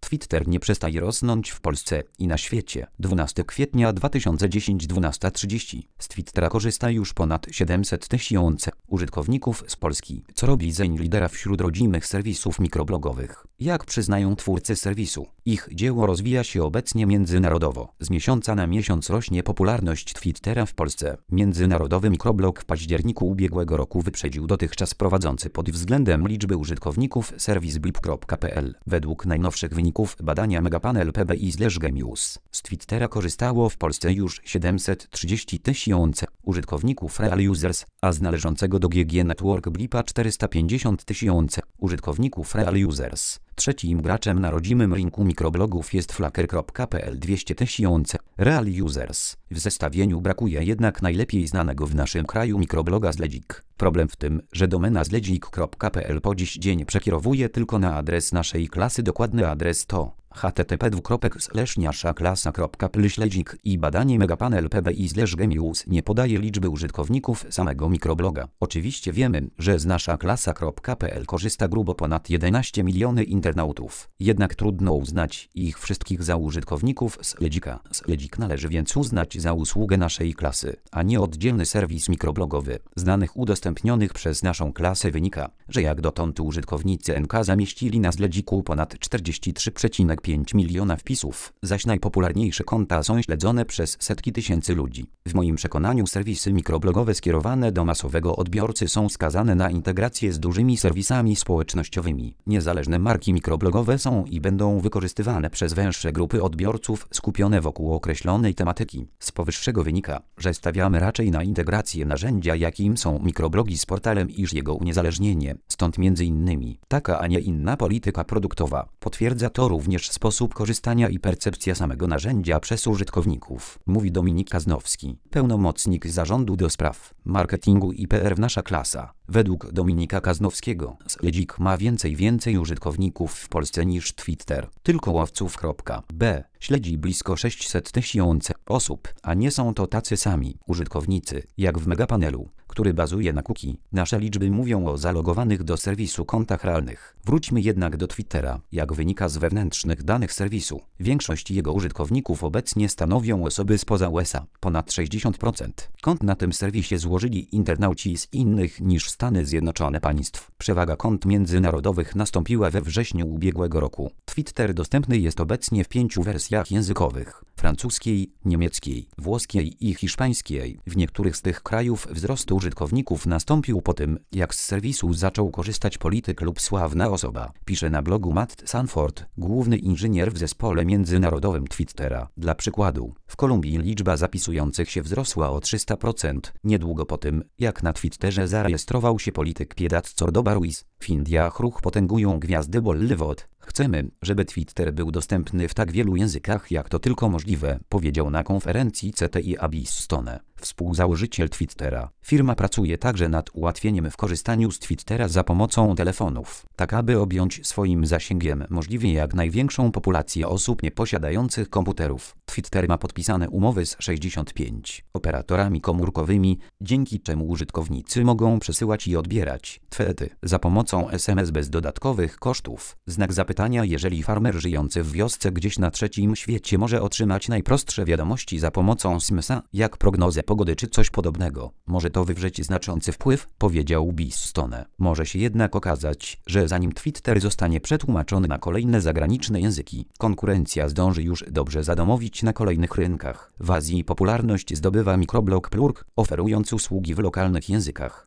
Twitter nie przestaje rosnąć w Polsce i na świecie. 12 kwietnia 2010 12:30. Z Twittera korzysta już ponad 700 tysięcy użytkowników z Polski, co robi zeń lidera wśród rodzimych serwisów mikroblogowych. Jak przyznają twórcy serwisu, ich dzieło rozwija się obecnie międzynarodowo. Z miesiąca na miesiąc rośnie popularność Twittera w Polsce. Międzynarodowy mikroblog w październiku ubiegłego roku wyprzedził dotychczas prowadzący pod względem liczby użytkowników serwis blip.pl. Według najnowszych wyników badania Megapanel PBI/Gemius z Twittera korzystało w Polsce już 730 tysięcy użytkowników real users, a z należącego do GG Network Blipa 450 tysięcy użytkowników real users. Trzecim graczem na rodzimym rynku mikroblogów jest flackr.pl 200 tysięcy real users. W zestawieniu brakuje jednak najlepiej znanego w naszym kraju mikrobloga Zledzik. Problem w tym, że domena zledzik.pl po dziś dzień przekierowuje tylko na adres naszej klasy. Dokładny adres to http://naszaklasa.pl/śledzik i badanie Megapanel PBI/Gemius nie podaje liczby użytkowników samego mikrobloga. Oczywiście wiemy, że z naszaklasa.pl korzysta grubo ponad 11 miliony internautów. Jednak trudno uznać ich wszystkich za użytkowników Sledzika. Sledzik należy więc uznać za usługę naszej klasy, a nie oddzielny serwis mikroblogowy. Z danych udostępnionych przez naszą klasę wynika, że jak dotąd użytkownicy NK zamieścili na Sledziku ponad 43,5 miliona wpisów, zaś najpopularniejsze konta są śledzone przez setki tysięcy ludzi. W moim przekonaniu serwisy mikroblogowe skierowane do masowego odbiorcy są skazane na integrację z dużymi serwisami społecznościowymi. Niezależne marki mikroblogowe są i będą wykorzystywane przez węższe grupy odbiorców skupione wokół określonej tematyki. Z powyższego wynika, że stawiamy raczej na integrację narzędzia, jakim są mikroblogi z portalem, iż jego uniezależnienie. Stąd m.in. taka, a nie inna polityka produktowa. Potwierdza to również sposób korzystania i percepcja samego narzędzia przez użytkowników, mówi Dominik Kaznowski, pełnomocnik zarządu do spraw marketingu i PR w Nasza Klasa. Według Dominika Kaznowskiego Sledzik ma więcej użytkowników w Polsce niż Twitter. Tylko łowców.b śledzi blisko 600 tysięcy osób, a nie są to tacy sami użytkownicy, jak w Megapanelu, który bazuje na cookie. Nasze liczby mówią o zalogowanych do serwisu kontach realnych. Wróćmy jednak do Twittera. Jak wynika z wewnętrznych danych serwisu, większość jego użytkowników obecnie stanowią osoby spoza USA. Ponad 60% kont na tym serwisie złożyli internauci z innych niż Stany Zjednoczone państw. Przewaga kont międzynarodowych nastąpiła we wrześniu ubiegłego roku. Twitter dostępny jest obecnie w 5 wersjach językowych: francuskiej, niemieckiej, włoskiej i hiszpańskiej. W niektórych z tych krajów wzrost użytkowników nastąpił po tym, jak z serwisu zaczął korzystać polityk lub sławna osoba, pisze na blogu Matt Sanford, główny inżynier w zespole międzynarodowym Twittera. Dla przykładu, w Kolumbii liczba zapisujących się wzrosła o 300%, niedługo po tym, jak na Twitterze zarejestrował się polityk Piedat Cordoba-Ruiz. W Indiach ruch potęgują gwiazdy Bollywood. Chcemy, żeby Twitter był dostępny w tak wielu językach, jak to tylko możliwe, powiedział na konferencji CTI Abis Stone, współzałożyciel Twittera. Firma pracuje także nad ułatwieniem w korzystaniu z Twittera za pomocą telefonów, tak aby objąć swoim zasięgiem możliwie jak największą populację osób nieposiadających komputerów. Twitter ma podpisane umowy z 65 operatorami komórkowymi, dzięki czemu użytkownicy mogą przesyłać i odbierać tweety za pomocą SMS bez dodatkowych kosztów. Znak zapytania: jeżeli farmer żyjący w wiosce gdzieś na trzecim świecie może otrzymać najprostsze wiadomości za pomocą SMS-a, jak prognozę pogody czy coś podobnego, może to wywrzeć znaczący wpływ, powiedział Stone. Może się jednak okazać, że zanim Twitter zostanie przetłumaczony na kolejne zagraniczne języki, konkurencja zdąży już dobrze zadomowić na kolejnych rynkach. W Azji popularność zdobywa mikroblog Plurk, oferując usługi w lokalnych językach.